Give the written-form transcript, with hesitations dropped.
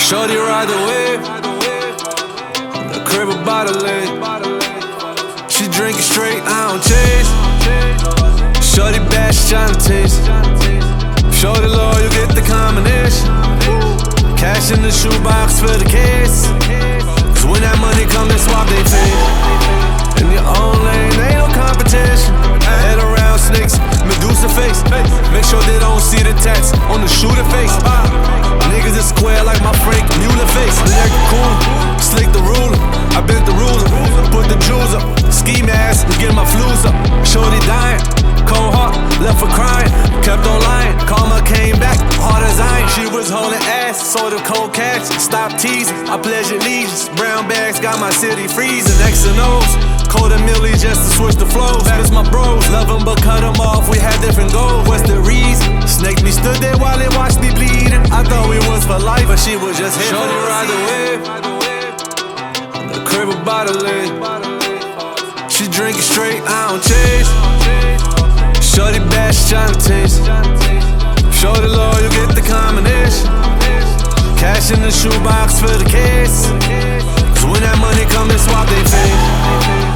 Shorty ride the wave, the crib about the lake. She drinking straight, I don't chase. Shorty bad, she tryna taste. Shorty low, you get the combination. Cash in the shoebox for the case. Cause when that money come, they swap they face. In your own lane, ain't no competition. Head around snakes, Medusa face. Make sure they don't see the tats on the shooter face. Niggas is square like my Frank Mueller face. Lyric cool, slick the ruler. I bent the ruler, put the jewels up. Ski mask, get my flus up. Shorty dying, cold heart, left her crying. Kept on lying, karma came back, hard as iron. She was holding ass, sold the cold cash. Stop teasing, I pledge allegiance. Brown bags got my city freezing. X and O's, cold and Millie just to switch the flows. That is my bros, love them but cut them off. We had different goals, what's the reason? Snake me stood there while they watched me bleeding. I thought we was for life, but she was just here. Shorty ride the wave, the crib about the lake. She drinking straight, I don't chase. Shorty bad, she tryna taste. Shorty low, you get the combination. Cash in the shoebox for the case. Cause when that money come, they swap they face.